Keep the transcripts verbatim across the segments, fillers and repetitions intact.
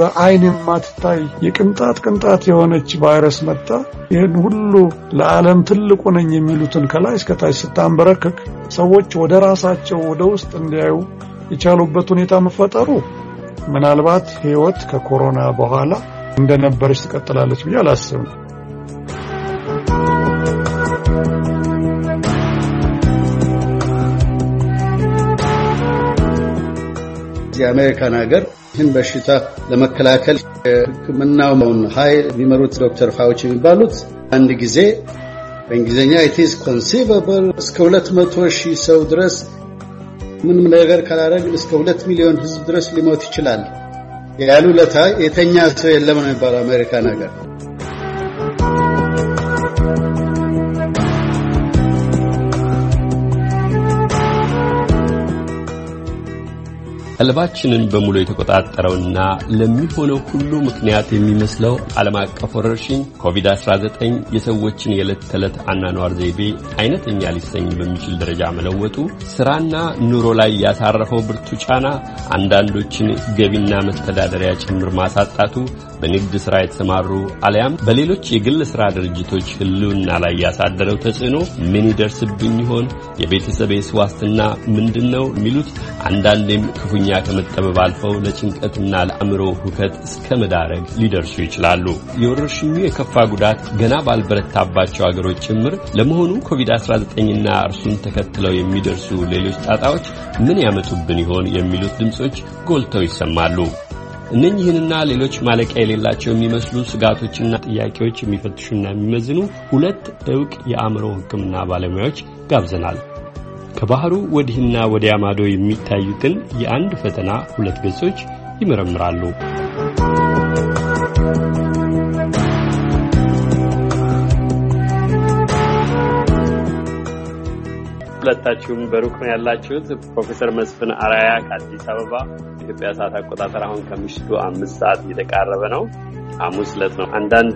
በአይን የማትታይ የቅንጣት ቅንጣት የሆነች ቫይረስ መጣ ይሄን ሁሉ ለዓለም ትልቁ ነኝ የሚሉትን ከላይ እስከ ታች ስታንበረክክ ሰዎች ወደ ራሳቸው ወደ ውስጥ እንዲያዩ የቻሉበት ሁኔታ መፈጠሩ ምናልባት ህይወት ከኮሮና በኋላ እንደነበረች ትቀጥላለች ብዬ አላስብም። የአሜሪካን ሀገር ይህን በሽታ ለመከላከል ህክምናውን ኃይል የሚመሩት ዶክተር ፋውቺ የሚባሉት አንድ ጊዜ በእንግሊዝኛ it is conceivable እስከ ሁለት መቶ ሺህ ሰው ድረስ ምንም ነገር ካላረግን እስከ ሁለት ሚሊዮን ህዝብ ድረስ ሊሞት ይችላል ያሉ ለታ የተኛ ሰው የለም ነው የሚባለው አሜሪካን ሀገር። ቀልባችንን በሙሉ የተቆጣጠረውና ለሚሆነው ሁሉ ምክንያት የሚመስለው ዓለም አቀፍ ወረርሽኝ ኮቪድ አስራ ዘጠኝ የሰዎችን የዕለት ተዕለት አኗኗር ዘይቤ አይነተኛ ሊሰኝ በሚችል ደረጃ መለወጡ ስራና ኑሮ ላይ ያሳረፈው ብርቱ ጫና አንዳንዶችን ገቢና መተዳደሪያ ጭምር ማሳጣቱ በንግድ ስራ የተሰማሩ አሊያም በሌሎች የግል ስራ ድርጅቶች ህልውና ላይ ያሳደረው ተጽዕኖ ምን ይደርስብኝ ይሆን የቤተሰቤስ ዋስትና ምንድነው የሚሉት አንዳንዴም ክፉኛ ከመጠበብ አልፈው ለጭንቀትና ለአእምሮ ሁከት እስከ መዳረግ ሊደርሱ ይችላሉ። የወረርሽኙ የከፋ ጉዳት ገና ባልበረታባቸው አገሮች ጭምር ለመሆኑ ኮቪድ አስራ ዘጠኝ እና እርሱን ተከትለው የሚደርሱ ሌሎች ጣጣዎች ምን ያመጡብን ይሆን የሚሉት ድምጾች ጎልተው ይሰማሉ። እነኚህንና ሌሎች ማለቂያ የሌላቸው የሚመስሉ ስጋቶችና ጥያቄዎች የሚፈትሹና የሚመዝኑ ሁለት ዕውቅ የአእምሮ ሕክምና ባለሙያዎች ጋብዘናል። ከባህሩ ወዲህና ወዲያ ማዶ የሚታዩትን የአንድ ፈተና ሁለት ገጾች ይመረምራሉ። ሁለታችሁም በሩቅ ነው ያላችሁት። ፕሮፌሰር መስፍን አራያ ከአዲስ አበባ ኢትዮጵያ ሰዓት አቆጣጠር አሁን ከምሽቱ አምስት ሰዓት እየተቃረበ ነው። ሐሙስ ዕለት ነው። አንዳንድ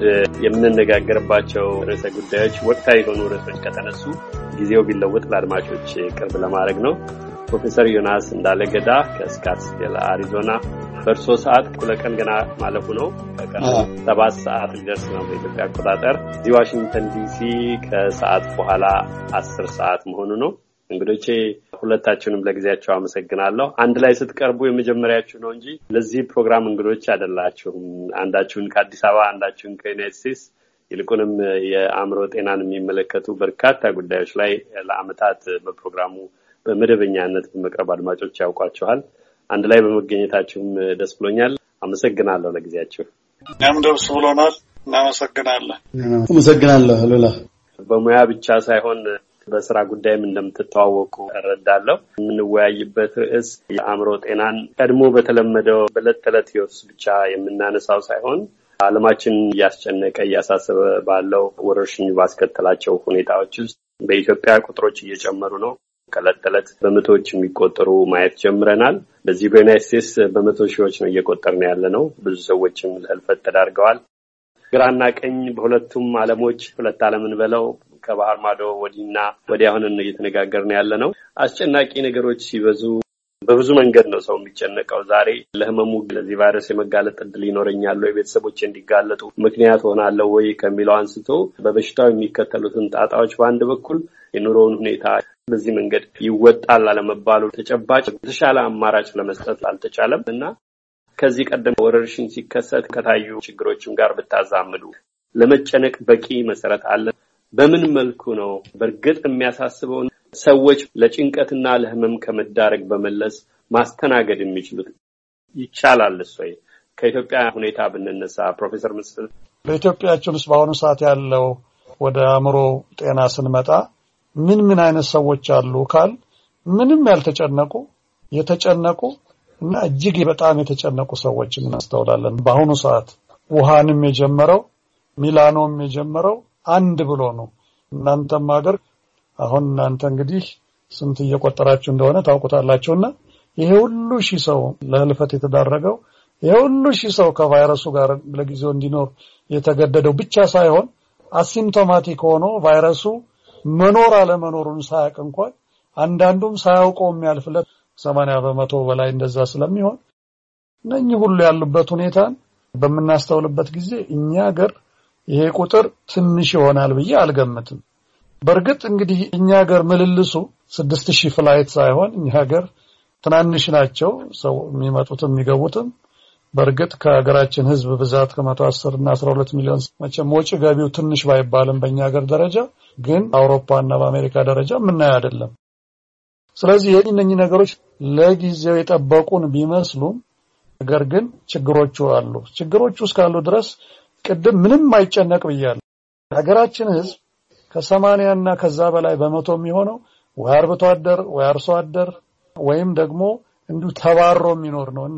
የምንነጋገርባቸው ርዕሰ ጉዳዮች ወቅታዊ የሆኑ ርዕሶች ከተነሱ ጊዜው ቢለወጥ ለአድማጮች ቅርብ ለማድረግ ነው። ፕሮፌሰር ዮናስ እንዳለገዳ ከስካትስዴል አሪዞና በርሶ ሰዓት ኩለቀን ገና ማለፉ ነው። ከቀኑ ሰባት ሰዓት ሊደርስ ነው በኢትዮጵያ አቆጣጠር። እዚህ ዋሽንግተን ዲሲ ከሰዓት በኋላ አስር ሰዓት መሆኑ ነው። እንግዶቼ ሁለታችሁንም ለጊዜያችሁ አመሰግናለሁ። አንድ ላይ ስትቀርቡ የመጀመሪያችሁ ነው እንጂ ለዚህ ፕሮግራም እንግዶች አይደላችሁም። አንዳችሁን ከአዲስ አበባ አንዳችሁን ከዩናይትድ ስቴትስ ይልቁንም የአእምሮ ጤናን የሚመለከቱ በርካታ ጉዳዮች ላይ ለአመታት በፕሮግራሙ በመደበኛነት በመቅረብ አድማጮች ያውቋችኋል። አንድ ላይ በመገኘታችሁም ደስ ብሎኛል። አመሰግናለሁ ለጊዜያችሁ። እኛም ደስ ብሎናል። እናመሰግናለን። አመሰግናለሁ ሉላ። በሙያ ብቻ ሳይሆን በስራ ጉዳይም እንደምትተዋወቁ እረዳለሁ። የምንወያይበት ርዕስ የአእምሮ ጤናን ቀድሞ በተለመደው በዕለት ተዕለት ህይወት ብቻ የምናነሳው ሳይሆን ዓለማችን እያስጨነቀ እያሳሰበ ባለው ወረርሽኝ ባስከተላቸው ሁኔታዎች ውስጥ በኢትዮጵያ ቁጥሮች እየጨመሩ ነው። ከዕለት ተዕለት በመቶዎች የሚቆጠሩ ማየት ጀምረናል። በዚህ በዩናይትድ ስቴትስ በመቶ ሺዎች ነው እየቆጠርን ያለነው። ብዙ ሰዎችም ለህልፈት ተዳርገዋል። ግራና ቀኝ በሁለቱም ዓለሞች ሁለት ዓለምን በለው ከባህር ማዶ ወዲና ወዲያ ሆነን እየተነጋገርን ያለነው አስጨናቂ ነገሮች ሲበዙ በብዙ መንገድ ነው ሰው የሚጨነቀው። ዛሬ ለህመሙ ለዚህ ቫይረስ የመጋለጥ እድል ይኖረኛል ወይ ቤተሰቦቼ እንዲጋለጡ ምክንያት ሆናለሁ ወይ ከሚለው አንስቶ በበሽታው የሚከተሉትን ጣጣዎች በአንድ በኩል የኑሮውን ሁኔታ በዚህ መንገድ ይወጣል አለመባሉ ተጨባጭ የተሻለ አማራጭ ለመስጠት አልተቻለም እና ከዚህ ቀደም ወረርሽኝ ሲከሰት ከታዩ ችግሮችም ጋር በታዛምዱ ለመጨነቅ በቂ መሰረት አለ። በምን መልኩ ነው በርግጥ የሚያሳስበው ሰዎች ለጭንቀትና ለህመም ከመዳረግ በመለስ ማስተናገድ የሚችሉት ይቻላል ወይ? ከኢትዮጵያ ሁኔታ ብንነሳ ፕሮፌሰር መስፍን በኢትዮጵያችን ውስጥ በአሁኑ ሰዓት ያለው ወደ አእምሮ ጤና ስንመጣ ምን ምን አይነት ሰዎች አሉ ካል ምንም ያልተጨነቁ የተጨነቁ እና እጅግ በጣም የተጨነቁ ሰዎችን እናስተውላለን። በአሁኑ ሰዓት ውሃንም የጀመረው ሚላኖም የጀመረው አንድ ብሎ ነው። እናንተም ሀገር አሁን እናንተ እንግዲህ ስንት እየቆጠራችሁ እንደሆነ ታውቁታላችሁና ይሄ ሁሉ ሺህ ሰው ለህልፈት የተዳረገው ይሄ ሁሉ ሺህ ሰው ከቫይረሱ ጋር ለጊዜው እንዲኖር የተገደደው ብቻ ሳይሆን አሲምፕቶማቲክ ሆኖ ቫይረሱ መኖር አለ መኖሩን ሳያውቅ እንኳን አንዳንዱም ሳያውቀው የሚያልፍለት ሰማንያ በመቶ በላይ እንደዛ ስለሚሆን እነኚህ ሁሉ ያሉበት ሁኔታ በመናስተውልበት ጊዜ እኛ ሀገር ይሄ ቁጥር ትንሽ ይሆናል ብዬ አልገምትም። በርግጥ እንግዲህ እኛ ሀገር ምልልሱ ስድስት ሺህ ፍላይት ሳይሆን እኛ ሀገር ትናንሽ ናቸው ሰው የሚመጡትም የሚገቡትም። በርግጥ ከሀገራችን ህዝብ ብዛት ከመቶ አስር እና አስራ ሁለት ሚሊዮን መቼም ወጪ ገቢው ትንሽ ባይባልም በእኛ ሀገር ደረጃ ግን አውሮፓና በአሜሪካ ደረጃ ምናየው አይደለም። ስለዚህ የእነኚህ ነገሮች ለጊዜው የጠበቁን ቢመስሉም ነገር ግን ችግሮቹ አሉ። ችግሮቹ እስካሉ ድረስ ቅድም ምንም አይጨነቅ ብያለሁ። ሀገራችን ህዝብ ከሰማንያ እና ከዛ በላይ በመቶ የሚሆነው ወይ አርብቶ አደር ወይ አርሶ አደር ወይም ደግሞ እንዲሁ ተባሮ የሚኖር ነውና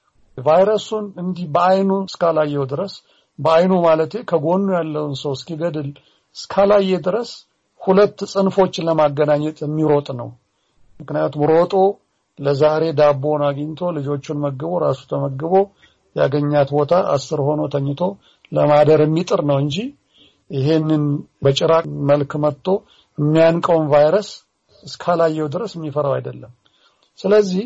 ቫይረሱን እንዲህ በአይኑ እስካላየው ድረስ በአይኑ ማለቴ ከጎኑ ያለውን ሰው እስኪገድል እስካላየ ድረስ ሁለት ጽንፎችን ለማገናኘት የሚሮጥ ነው። ምክንያቱም ሮጦ ለዛሬ ዳቦን አግኝቶ ልጆቹን መግቦ ራሱ ተመግቦ ያገኛት ቦታ አስር ሆኖ ተኝቶ ለማደር የሚጥር ነው እንጂ ይሄንን በጭራቅ መልክ መጥቶ የሚያንቀውን ቫይረስ እስካላየው ድረስ የሚፈራው አይደለም። ስለዚህ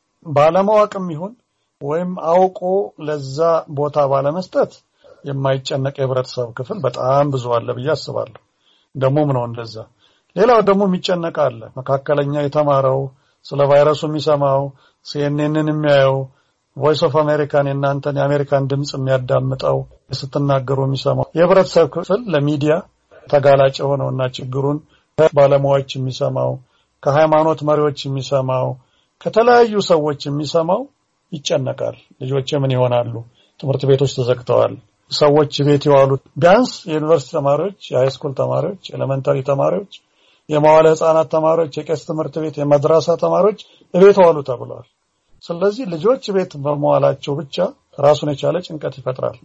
ባለማወቅም ይሁን ወይም አውቆ ለዛ ቦታ ባለመስጠት የማይጨነቅ የህብረተሰብ ክፍል በጣም ብዙ አለ ብዬ አስባለሁ። ደሞም ነው እንደዛ። ሌላው ደግሞ የሚጨነቅ አለ። መካከለኛ የተማረው ስለ ቫይረሱ የሚሰማው ሲኤንኤንን የሚያየው ቮይስ ኦፍ አሜሪካን የናንተን የአሜሪካን ድምጽ የሚያዳምጠው ስትናገሩ የሚሰማው የህብረተሰብ ክፍል ለሚዲያ ተጋላጭ ሆነውና ችግሩን ባለሙያዎች የሚሰማው ከሃይማኖት መሪዎች የሚሰማው ከተለያዩ ሰዎች የሚሰማው ይጨነቃል። ልጆች ምን ይሆናሉ? ትምህርት ቤቶች ተዘግተዋል። ሰዎች ቤት ይዋሉ። ቢያንስ የዩኒቨርሲቲ ተማሪዎች፣ የሃይስኩል ተማሪዎች፣ ኤሌመንታሪ ተማሪዎች፣ የመዋለ ህፃናት ተማሪዎች፣ የቄስ ትምህርት ቤት፣ የመድራሳ ተማሪዎች ቤት ዋሉ ተብሏል። ስለዚህ ልጆች ቤት በመዋላቸው ብቻ ራሱን የቻለ ጭንቀት ይፈጥራል።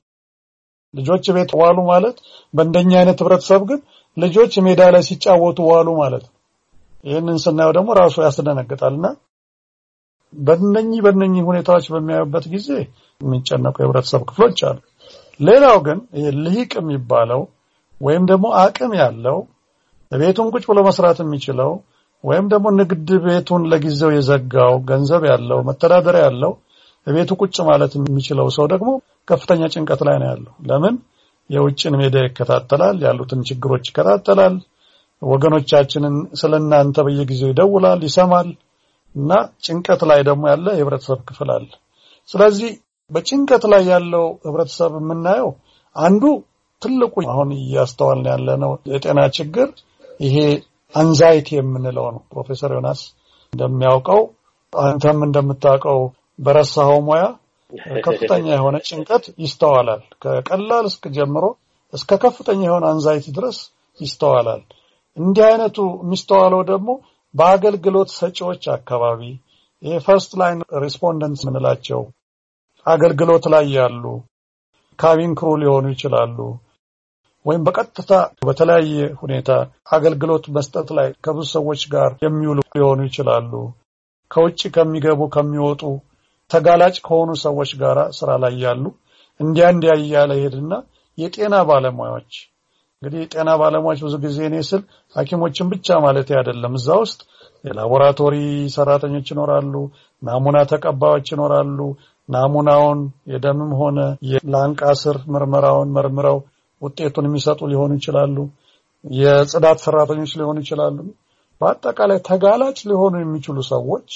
ልጆች ቤት ዋሉ ማለት በእንደኛ አይነት ህብረተሰብ ግን ልጆች ሜዳ ላይ ሲጫወቱ ዋሉ ማለት ነው። ይሄንን ስናየው ደግሞ ራሱ ያስደነግጣልና በእነኚህ በእነኚህ ሁኔታዎች በሚያዩበት ጊዜ የሚጨነቁ የህብረተሰብ ክፍሎች አሉ። ሌላው ግን ልሂቅ የሚባለው ወይም ደግሞ አቅም ያለው በቤቱን ቁጭ ብሎ መስራት የሚችለው ወይም ደግሞ ንግድ ቤቱን ለጊዜው የዘጋው ገንዘብ ያለው መተዳደሪያ ያለው በቤቱ ቁጭ ማለት የሚችለው ሰው ደግሞ ከፍተኛ ጭንቀት ላይ ነው ያለው። ለምን? የውጭን ሚዲያ ይከታተላል፣ ያሉትን ችግሮች ይከታተላል፣ ወገኖቻችንን ስለናንተ በየጊዜው ይደውላል፣ ይሰማል እና ጭንቀት ላይ ደግሞ ያለ የህብረተሰብ ክፍል አለ። ስለዚህ በጭንቀት ላይ ያለው ህብረተሰብ የምናየው አንዱ ትልቁ አሁን እያስተዋልን ያለነው የጤና ችግር ይሄ አንዛይቲ የምንለው ነው። ፕሮፌሰር ዮናስ እንደሚያውቀው አንተም እንደምታውቀው በረሳው ሙያ ከፍተኛ የሆነ ጭንቀት ይስተዋላል። ከቀላል እስከ ጀምሮ እስከ ከፍተኛ የሆነ አንዛይቲ ድረስ ይስተዋላል። እንዲህ አይነቱ የሚስተዋለው ደግሞ በአገልግሎት ሰጪዎች አካባቢ ይሄ ፈርስት ላይን ሪስፖንደንትስ ምንላቸው አገልግሎት ላይ ያሉ ካቢን ክሩ ሊሆኑ ይችላሉ ወይም በቀጥታ በተለያየ ሁኔታ አገልግሎት መስጠት ላይ ከብዙ ሰዎች ጋር የሚውሉ ሊሆኑ ይችላሉ። ከውጭ ከሚገቡ ከሚወጡ ተጋላጭ ከሆኑ ሰዎች ጋር ስራ ላይ ያሉ እንዲያ እንዲያ ያለ ሄድና የጤና ባለሙያዎች እንግዲህ ጤና ባለሙያዎች ብዙ ጊዜ እኔ ስል ሐኪሞችን ብቻ ማለት አይደለም። እዛ ውስጥ የላቦራቶሪ ሰራተኞች ይኖራሉ፣ ናሙና ተቀባዮች ይኖራሉ። ናሙናውን የደምም ሆነ የላንቃ ስር ምርመራውን መርምረው ውጤቱን የሚሰጡ ሊሆኑ ይችላሉ። የጽዳት ሰራተኞች ሊሆኑ ይችላሉ። በአጠቃላይ ተጋላጭ ሊሆኑ የሚችሉ ሰዎች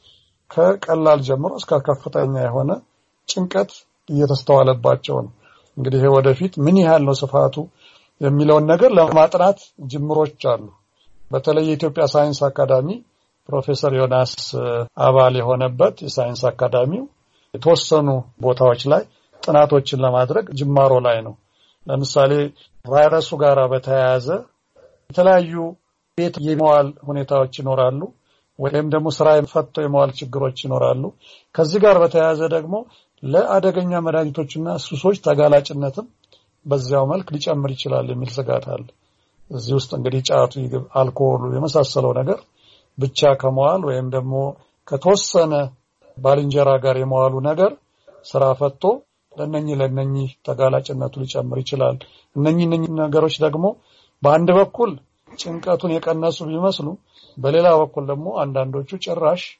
ከቀላል ጀምሮ እስከ ከፍተኛ የሆነ ጭንቀት እየተስተዋለባቸው ነው። እንግዲህ ወደፊት ምን ያህል ነው ስፋቱ የሚለውን ነገር ለማጥናት ጅምሮች አሉ። በተለይ የኢትዮጵያ ሳይንስ አካዳሚ ፕሮፌሰር ዮናስ አባል የሆነበት የሳይንስ አካዳሚው የተወሰኑ ቦታዎች ላይ ጥናቶችን ለማድረግ ጅማሮ ላይ ነው። ለምሳሌ ቫይረሱ ጋር በተያያዘ የተለያዩ ቤት የመዋል ሁኔታዎች ይኖራሉ ወይም ደግሞ ስራ ፈቶ የመዋል ችግሮች ይኖራሉ። ከዚህ ጋር በተያያዘ ደግሞ ለአደገኛ መድኃኒቶችና ሱሶች ተጋላጭነትም በዚያው መልክ ሊጨምር ይችላል የሚል ስጋት አለ። እዚህ ውስጥ እንግዲህ ጫቱ፣ አልኮሆሉ የመሳሰለው ነገር ብቻ ከመዋል ወይም ደግሞ ከተወሰነ ባልንጀራ ጋር የመዋሉ ነገር ስራ ፈቶ ለነኚህ ለነኚህ ተጋላጭነቱ ሊጨምር ይችላል። እነኚህ እነኚህ ነገሮች ደግሞ በአንድ በኩል ጭንቀቱን የቀነሱ ቢመስሉ በሌላ በኩል ደግሞ አንዳንዶቹ ጭራሽ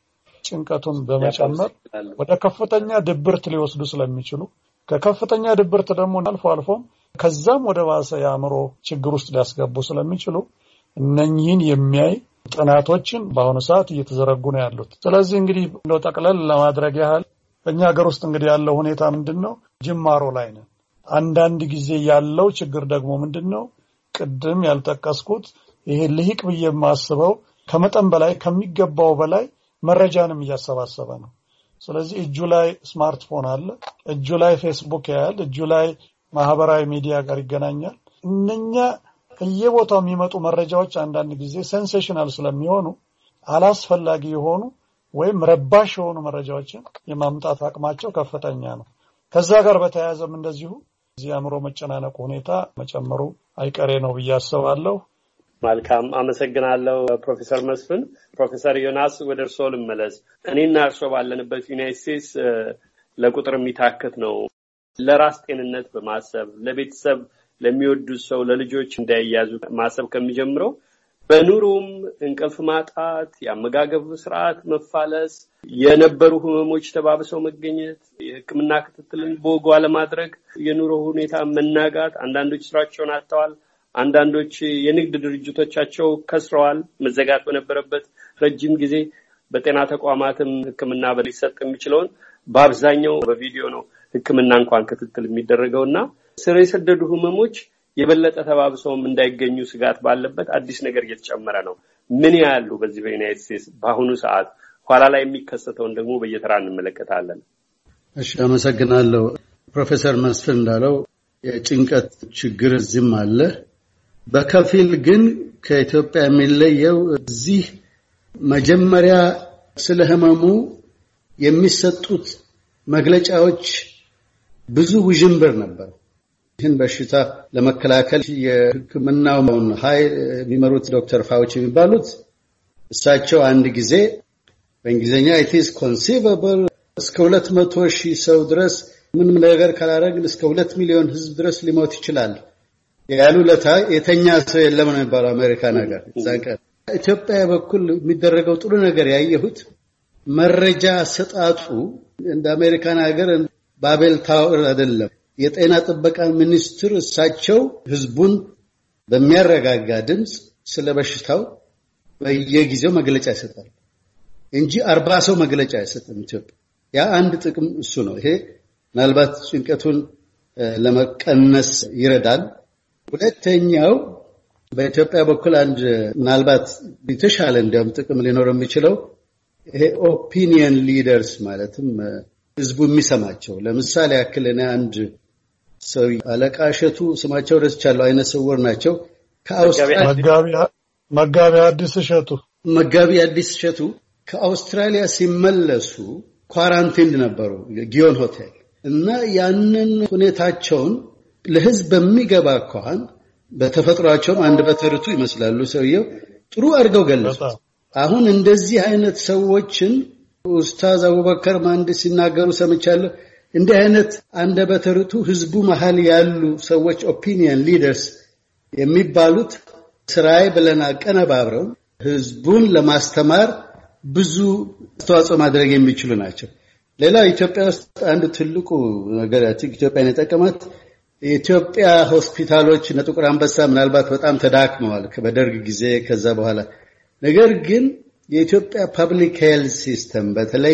ጭንቀቱን በመጨመር ወደ ከፍተኛ ድብርት ሊወስዱ ስለሚችሉ ከከፍተኛ ድብርት ደግሞ አልፎ አልፎ ከዛም ወደ ባሰ ያምሮ ችግር ውስጥ ሊያስገቡ ስለሚችሉ እነኚህን የሚያይ ጥናቶችን በአሁኑ ሰዓት እየተዘረጉ ነው ያሉት። ስለዚህ እንግዲህ ነው ጠቅለል ለማድረግ ያህል በእኛ ሀገር ውስጥ እንግዲህ ያለው ሁኔታ ምንድነው? ጅማሮ ላይ ነው። አንዳንድ ጊዜ ያለው ችግር ደግሞ ምንድነው? ቅድም ያልጠቀስኩት ይሄ ልሂቅ ብዬ የማስበው ከመጠን በላይ ከሚገባው በላይ መረጃንም እያሰባሰበ ነው። ስለዚህ እጁ ላይ ስማርትፎን አለ፣ እጁ ላይ ፌስቡክ ያያል፣ እጁ ላይ ማህበራዊ ሚዲያ ጋር ይገናኛል። እነኛ ከየቦታው የሚመጡ መረጃዎች አንዳንድ ጊዜ ሴንሴሽናል ስለሚሆኑ አላስፈላጊ የሆኑ ወይም ረባሽ የሆኑ መረጃዎችን የማምጣት አቅማቸው ከፍተኛ ነው። ከዛ ጋር በተያያዘም እንደዚሁ እዚህ አእምሮ መጨናነቅ ሁኔታ መጨመሩ አይቀሬ ነው ብዬ አስባለሁ። መልካም አመሰግናለሁ ፕሮፌሰር መስፍን። ፕሮፌሰር ዮናስ ወደ እርስዎ ልመለስ። እኔና እርስዎ ባለንበት ዩናይትድ ስቴትስ ለቁጥር የሚታከት ነው። ለራስ ጤንነት በማሰብ ለቤተሰብ ለሚወዱት ሰው ለልጆች እንዳይያዙ ማሰብ ከሚጀምረው በኑሮም እንቅልፍ ማጣት፣ የአመጋገብ ስርዓት መፋለስ፣ የነበሩ ህመሞች ተባብሰው መገኘት፣ የሕክምና ክትትልን በወጉ አለማድረግ፣ የኑሮ ሁኔታ መናጋት፣ አንዳንዶች ስራቸውን አጥተዋል፣ አንዳንዶች የንግድ ድርጅቶቻቸው ከስረዋል። መዘጋት በነበረበት ረጅም ጊዜ በጤና ተቋማትም ሕክምና በሊሰጥ የሚችለውን በአብዛኛው በቪዲዮ ነው ሕክምና እንኳን ክትትል የሚደረገውና ስር የሰደዱ ህመሞች የበለጠ ተባብሰውም እንዳይገኙ ስጋት ባለበት አዲስ ነገር እየተጨመረ ነው። ምን ያሉ በዚህ በዩናይትድ ስቴትስ በአሁኑ ሰዓት ኋላ ላይ የሚከሰተውን ደግሞ በየተራ እንመለከታለን። እሺ አመሰግናለሁ። ፕሮፌሰር መስፍን እንዳለው የጭንቀት ችግር ዝም አለ። በከፊል ግን ከኢትዮጵያ የሚለየው እዚህ መጀመሪያ ስለ ህመሙ የሚሰጡት መግለጫዎች ብዙ ውዥንብር ነበር። ይህን በሽታ ለመከላከል የሕክምናውን ኃይል የሚመሩት ዶክተር ፋውቺ የሚባሉት እሳቸው አንድ ጊዜ በእንግሊዝኛ it is conceivable እስከ ሁለት መቶ ሺህ ሰው ድረስ ምንም ነገር ካላረግን እስከ ሁለት ሚሊዮን ህዝብ ድረስ ሊሞት ይችላል ያሉ ለታ የተኛ ሰው የለም ነበር አሜሪካ ነገር ዛቀ። ኢትዮጵያ በኩል የሚደረገው ጥሩ ነገር ያየሁት መረጃ ሰጣጡ እንደ አሜሪካን ሀገር ባቤል ታወር አይደለም። የጤና ጥበቃ ሚኒስትር እሳቸው ህዝቡን በሚያረጋጋ ድምጽ ስለ በሽታው በየጊዜው መግለጫ ይሰጣል እንጂ አርባ ሰው መግለጫ አይሰጥም ኢትዮጵያ። ያ አንድ ጥቅም እሱ ነው። ይሄ ምናልባት ጭንቀቱን ለመቀነስ ይረዳል። ሁለተኛው በኢትዮጵያ በኩል አንድ ምናልባት የተሻለ እንዲያውም ጥቅም ሊኖረው የሚችለው ይሄ ኦፒኒየን ሊደርስ ማለትም ህዝቡ የሚሰማቸው። ለምሳሌ ያክል እኔ አንድ ሰው አለቃ እሸቱ ስማቸው ረስቻለሁ፣ አይነ ስውር ናቸው። ከአውስትራሊያ መጋቢ መጋቢ አዲስ እሸቱ መጋቢ አዲስ እሸቱ ከአውስትራሊያ ሲመለሱ ኳራንቲን ነበሩ ጊዮን ሆቴል እና ያንን ሁኔታቸውን ለህዝብ በሚገባ እንኳን በተፈጥሯቸው አንድ በተርቱ ይመስላሉ ሰውየው ጥሩ አድርገው ገለጹ። አሁን እንደዚህ አይነት ሰዎችን ኡስታዝ አቡበከር ማንዲ ሲናገሩ ሰምቻለሁ። እንዲህ አይነት አንድ በተርቱ ህዝቡ መሃል ያሉ ሰዎች ኦፒኒየን ሊደርስ የሚባሉት ስራይ ብለን አቀነባብረው ህዝቡን ለማስተማር ብዙ አስተዋጽኦ ማድረግ የሚችሉ ናቸው። ሌላ ኢትዮጵያ ውስጥ አንድ ትልቁ ነገር ኢትዮጵያን የጠቀማት የኢትዮጵያ ሆስፒታሎች ነጥቁር አንበሳ ምናልባት በጣም ተዳክመዋል በደርግ ጊዜ ከዛ በኋላ። ነገር ግን የኢትዮጵያ ፐብሊክ ሄልዝ ሲስተም በተለይ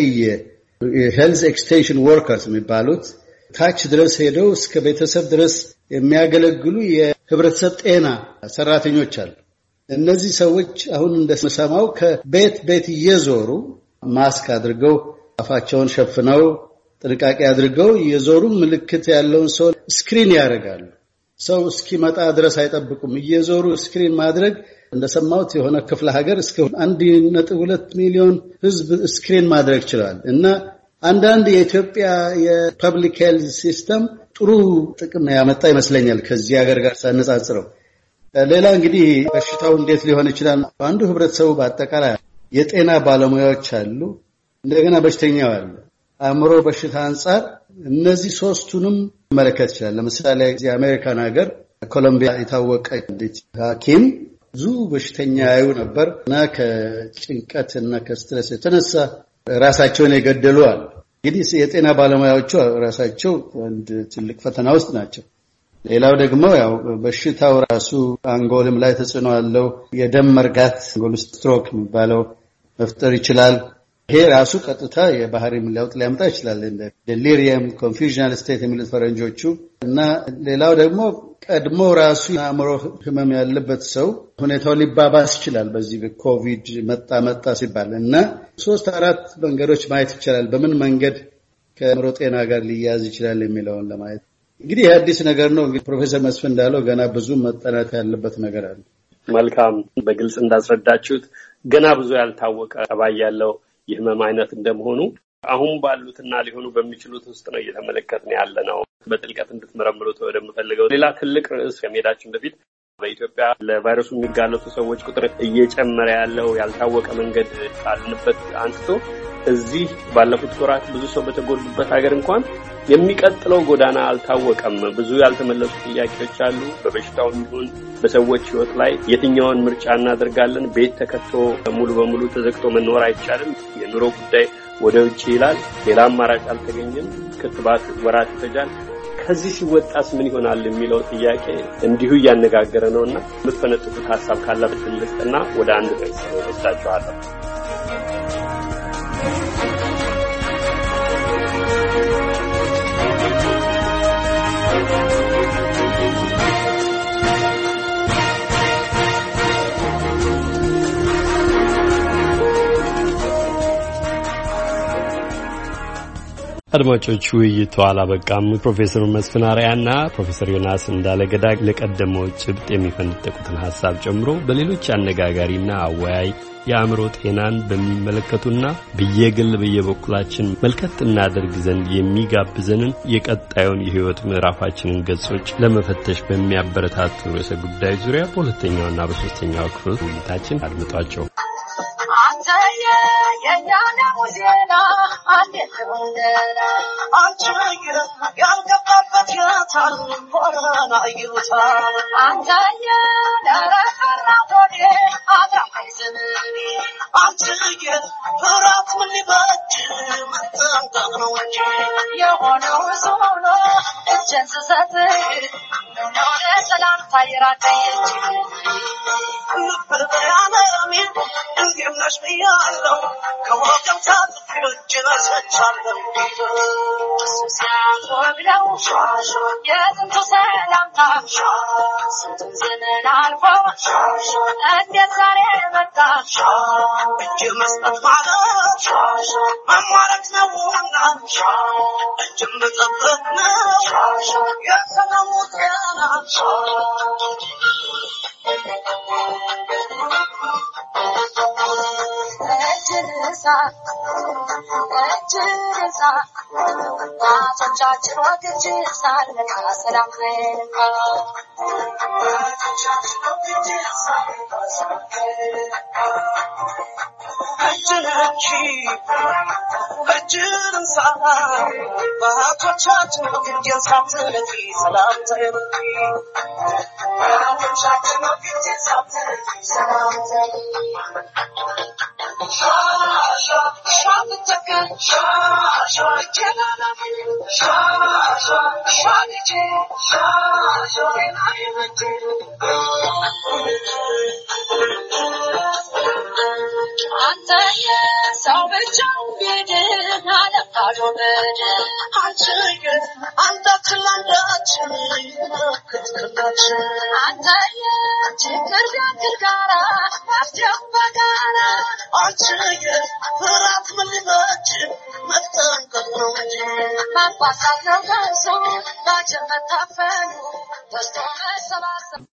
የሄልዝ ኤክስቴንሽን ወርከርስ የሚባሉት ታች ድረስ ሄደው እስከ ቤተሰብ ድረስ የሚያገለግሉ የህብረተሰብ ጤና ሰራተኞች አሉ። እነዚህ ሰዎች አሁን እንደሰማው ከቤት ቤት እየዞሩ ማስክ አድርገው አፋቸውን ሸፍነው ጥንቃቄ አድርገው እየዞሩ ምልክት ያለውን ሰው ስክሪን ያደርጋሉ። ሰው እስኪመጣ ድረስ አይጠብቁም። እየዞሩ ስክሪን ማድረግ እንደሰማሁት የሆነ ክፍለ ሀገር እስከ አንድ ነጥብ ሁለት ሚሊዮን ህዝብ ስክሪን ማድረግ ይችላል። እና አንዳንድ የኢትዮጵያ የፐብሊክ ሄልዝ ሲስተም ጥሩ ጥቅም ያመጣ ይመስለኛል ከዚህ ሀገር ጋር ሳነጻጽረው። ሌላ እንግዲህ በሽታው እንዴት ሊሆን ይችላል? አንዱ ህብረተሰቡ በአጠቃላይ የጤና ባለሙያዎች አሉ፣ እንደገና በሽተኛው አለ። አእምሮ በሽታ አንፃር እነዚህ ሶስቱንም መለከት ይችላል። ለምሳሌ እዚህ አሜሪካን ሀገር ኮሎምቢያ የታወቀ ሐኪም ብዙ በሽተኛ ያዩ ነበር እና ከጭንቀትና ከስትረስ የተነሳ ራሳቸውን የገደሉ አሉ። እንግዲህ የጤና ባለሙያዎቹ ራሳቸው አንድ ትልቅ ፈተና ውስጥ ናቸው። ሌላው ደግሞ ያው በሽታው ራሱ አንጎልም ላይ ተጽዕኖ አለው። የደም መርጋት አንጎል ስትሮክ የሚባለው መፍጠር ይችላል። ይሄ ራሱ ቀጥታ የባህሪ ለውጥ ሊያመጣ ይችላል እንደ ዴሊሪየም ኮንፊውዥናል ስቴት የሚሉት ፈረንጆቹ። እና ሌላው ደግሞ ቀድሞ ራሱ አእምሮ ህመም ያለበት ሰው ሁኔታው ሊባባስ ይችላል በዚህ በኮቪድ መጣ መጣ ሲባል እና ሶስት አራት መንገዶች ማየት ይችላል በምን መንገድ ከአእምሮ ጤና ጋር ሊያዝ ይችላል የሚለውን ለማየት። እንግዲህ አዲስ ነገር ነው። እንግዲህ ፕሮፌሰር መስፍን እንዳለው ገና ብዙ መጠናት ያለበት ነገር አለ። መልካም በግልጽ እንዳስረዳችሁት ገና ብዙ ያልታወቀ ጠባይ ያለው የህመም አይነት እንደመሆኑ አሁን ባሉትና ሊሆኑ በሚችሉት ውስጥ ነው እየተመለከትን ያለ ነው። በጥልቀት እንድትመረምሩት ወደምፈልገው ሌላ ትልቅ ርዕስ ከመሄዳችን በፊት በኢትዮጵያ ለቫይረሱ የሚጋለጡ ሰዎች ቁጥር እየጨመረ ያለው ያልታወቀ መንገድ ካልንበት አንስቶ እዚህ ባለፉት ወራት ብዙ ሰው በተጎዱበት ሀገር እንኳን የሚቀጥለው ጎዳና አልታወቀም። ብዙ ያልተመለሱ ጥያቄዎች አሉ። በበሽታው ይሁን በሰዎች ህይወት ላይ የትኛውን ምርጫ እናደርጋለን? ቤት ተከቶ ሙሉ በሙሉ ተዘግቶ መኖር አይቻልም። የኑሮ ጉዳይ ወደ ውጭ ይላል። ሌላ አማራጭ አልተገኘም። ክትባት ወራት ይፈጃል። ከዚህ ሲወጣስ ምን ይሆናል የሚለው ጥያቄ እንዲሁ እያነጋገረ ነውና የምትፈነጥቁት ሐሳብ ካላችሁ ልስጥና ወደ አንድ ርዕስ ወስዳችኋለሁ። አድማጮች ውይይቱ አላበቃም። ፕሮፌሰር መስፍን አርአያና ፕሮፌሰር ዮናስ እንዳለገዳ ለቀደመው ጭብጥ የሚፈነጥቁትን ሐሳብ ጨምሮ በሌሎች አነጋጋሪና አወያይ የአእምሮ ጤናን በሚመለከቱና በየግል በየበኩላችን መልከት እናደርግ ዘንድ የሚጋብዘንን የቀጣዩን የህይወት ምዕራፋችንን ገጾች ለመፈተሽ በሚያበረታቱ ርዕሰ ጉዳይ ዙሪያ በሁለተኛውና በሶስተኛው ክፍል ውይይታችን አድምጧቸው። አንተየ የኛና ሙዚና አንዴት ወንደና አንቺየ ያልገባበት ያታል ሆራና ይውታል አንተየ ለራራ ሆዴ አድራይዘንኒ አንቺየ ፍራት ምን ሊበጅ መጣንቀቅ ነው እንጂ የሆነው ሆኖ እጀን ስሰጥ ነው ለሰላም ታይራቀየች በያለሚ እንዲምነሽ ብያለሁ ከወገም ታጥፍች ነሰቻለሁ ሲያቆብለው የጥንቱ ሰላምታ ስንቱን ዘመን አልፎ እንዴት ዛሬ መጣ እጅ መስጠት ማለት መማረክ ነውና እጅ መጠበቅ ነው የሰላሙ ጤና እጅንሳ እጅንሳ ናቶቻችን ወግጅ ሳልነካ ሰላም ነካ ናቶቻችን ወግጅ ሳልነካ ሰላም ነካ እጅንቺ እጅንሳ ናቶቻችን ወግጅ ሳልነካ ሰላም ነካ ናቶቻችን ወግጅ ሳልነካ ሰላም ነካ Sha sha sha bitaka sha sha jalala sha sha sha je sha sha naimati Antaya salvation bidin ala adobed Antaya andatlandachni katkandach Antaya chikar gara astyam bagara Antaya ፍራት ምን ሊበጅ መጠንቀቅ ነው እንጂ ማባሳት ነው ከሰው ባጀ መታፈኑ በስቶ መሰባሰብ